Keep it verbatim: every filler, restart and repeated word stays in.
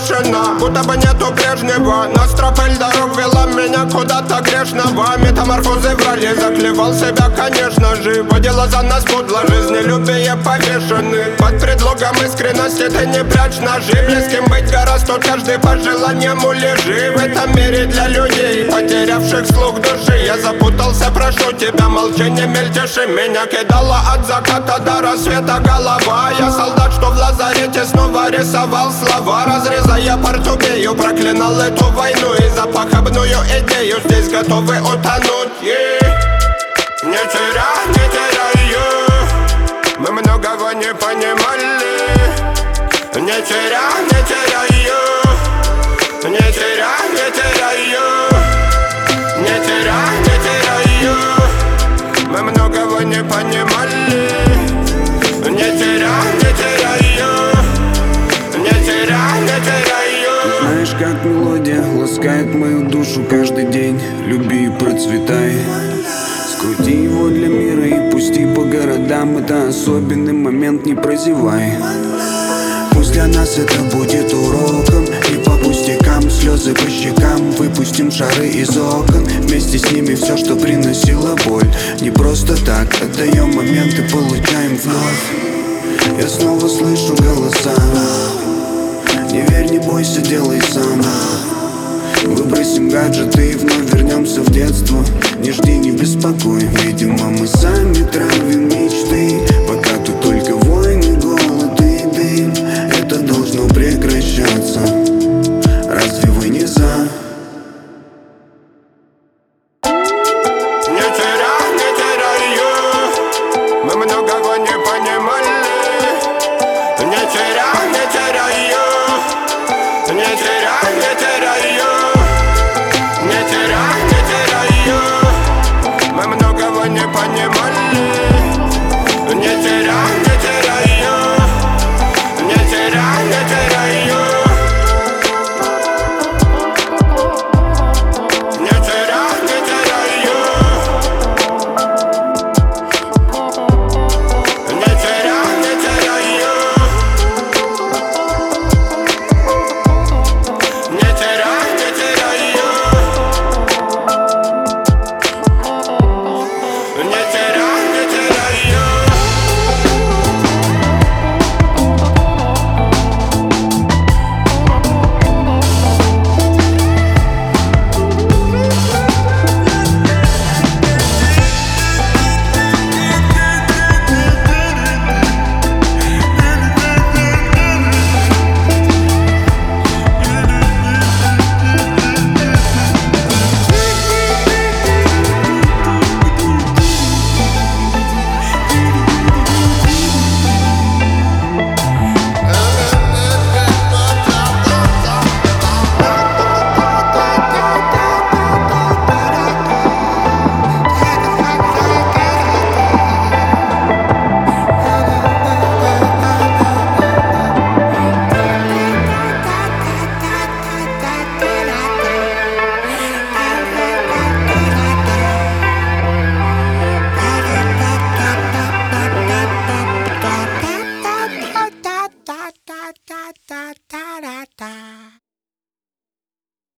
тишина, будто бы нету прежнего. Но стропель дорог вела меня куда-то грешного. Метаморфозы врали, заклевал себя, конечно же. Водила за нас подло, жизнелюбие повешены. Под предлогом искренности ты не прячь ножи. Близким быть гораздо, тут каждый по желаниям улежи. В этом мире для людей, потерявших слух души. Я запутался, прошу тебя, молчание мельтеши. Меня кидала от заката до рассвета голова. Я солдат, что в лазарете снова рисовал слова. Разрезая портупею, проклинал эту войну и за похабную идею здесь готовы утонуть. Yeah. Не теряй, не теряй ее. Мы многого не понимали. Не теряй, не теряй ее. Не теряй, не теряй ее. Не теряй, не теряй ее. Мы многого не понимали. Не теряй, не теряй ее. Не теряй, не теряй ее. Знаешь, как мелодия ласкает мою душу каждый день. Люби и процветай. Скрути его для мира и пусти по городам. Это особенный момент, не прозевай. Пусть для нас это будет уроком. И по пустякам, слезы по щекам. Выпустим шары из окон. Вместе с ними все, что приносило боль. Не просто так, отдаем момент и получаем вновь. Я снова слышу голоса. Не верь, не бойся, делай сам. Выбросим гаджеты и вновь вернемся в детство. Не жди, не беспокой. Видимо, мы сами травим мечты.